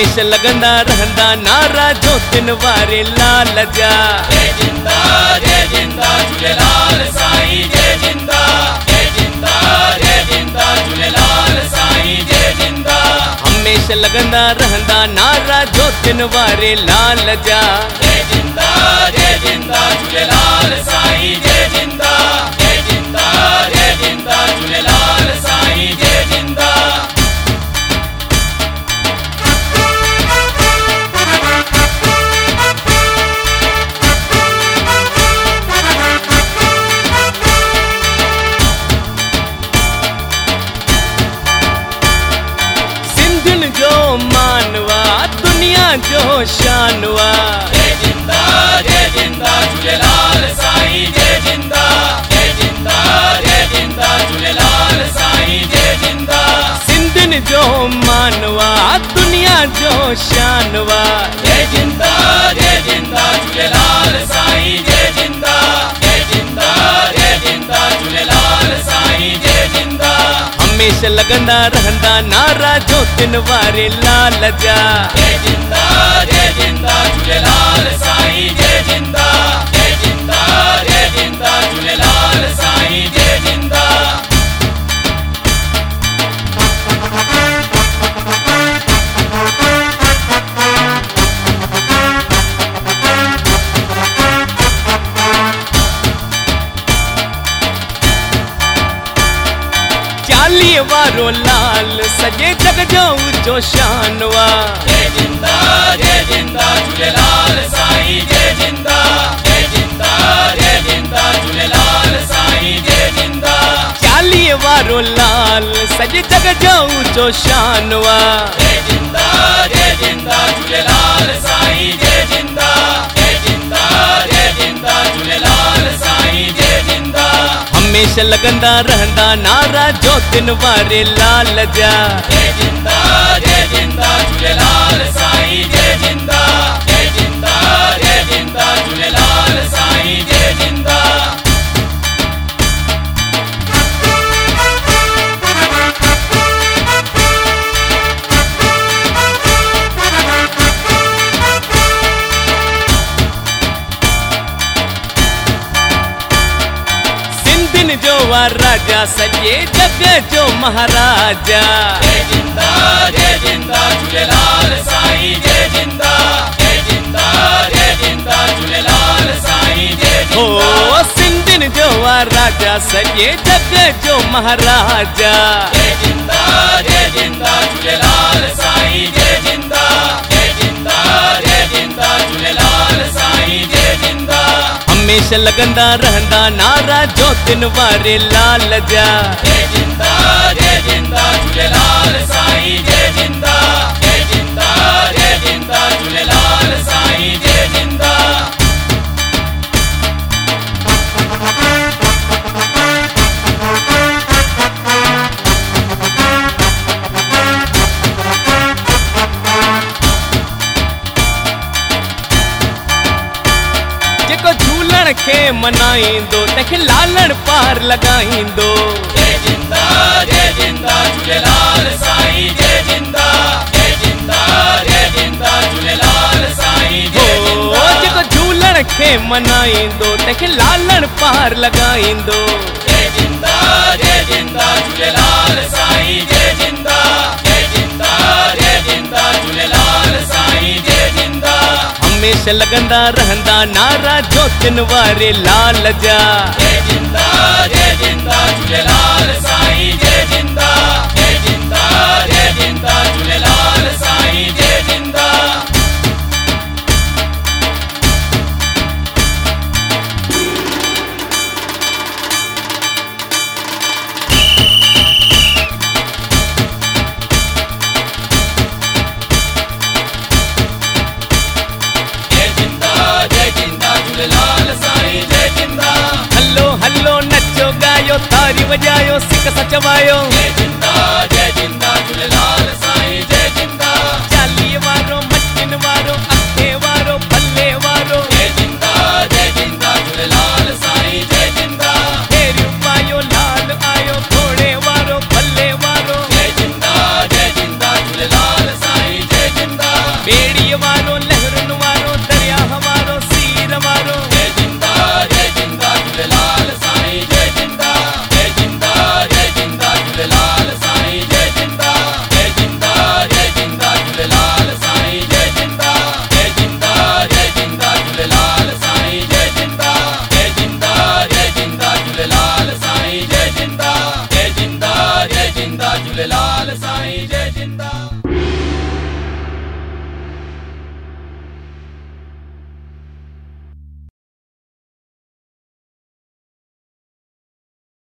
हमेशा लगंदा रहंदा नारा जो तिन वारे लाल जा। जय जिंदा झूलेलाल साईं जय जिंदा झूलेलाल साईं जय जिंदा। हमेशा लगंदा रहंदा नारा जो तिन वारे लाल जा। जय जिंदा झूलेलाल साईं जय जिंदा झूलेलाल साईं जय जिंदा। मानवा दुनिया जो शानवा। जय जिंदा झूलेलाल साईं जय जिंदा झूलेलाल साईं जय जिंदा। सिंधन जो मानवा दुनिया जो शानवा। जय जिंदा झूलेलाल साईं जय जिंदा झूलेलाल साईं जय जिंदा। हमेशा लगंदा रहंदा नारा जो तिन वारे लाल जा। जय जिंदा झूलेलाल साईं जय जिंदा झूलेलाल साईं जय जिंदा। चालीह वारो लाल सजे जग जो ऊंचो शानवा। जय जिंदा झूलेलाल साईं जय जिंदा झूलेलाल साईं जय जिंदा। चालीह वारो लाल सजे जग जो ऊंचो शानवा। जय जिंदा झूलेलाल साईं जय जिंदा झूलेलाल साईं जय जिंदा। हमेशा लगंदा रहंदा नारा जो तिन वारे लाल जा। जय जिंदा झूलेलाल साईं जय जिंदा झूलेलाल साईं जय जिंदा। जो वा राजा सजे जग जो महाराजा। जय जिंदा झूलेलाल साईं जय जिंदा झूलेलाल साईं जय जिंदा। हो सिंधिन जो वा राजा सजे जग जो महाराजा। जय जिंदा झूलेलाल साईं जय जिंदा झूलेलाल साईं जय जिंदा। हमेशा लगंदा रहंदा नारा जो तिन वारे लाल जा। जय जिंदा झूलेलाल साईं जय जिंदा झूलेलाल साईं जय जिंदा। झूलण खे मनाईंदो तंहिंखे लालण पार लॻाईंदो। जय जिंदा झूलेलाल साईं जय जिंदा झूलेलाल साईं जय जिंदा। जेको झूलण खे मनाईंदो तंहिंखे लालण पार लॻाईंदो। जय जिंदा झूलेलाल साईं जय जिंदा झूलेलाल साईं जय जिंदा। हमेशा लगंदा रहंदा नारा जो तिन वारे लाल जा। जय जिंदा झूलेलाल साईं जय जिंदा झूलेलाल साईं जय जिंदा। झूलेलाल साईं जय जिंदा। हलो हलो नचो गायो तारी वजायो सिक सचवायो। जय जिंदा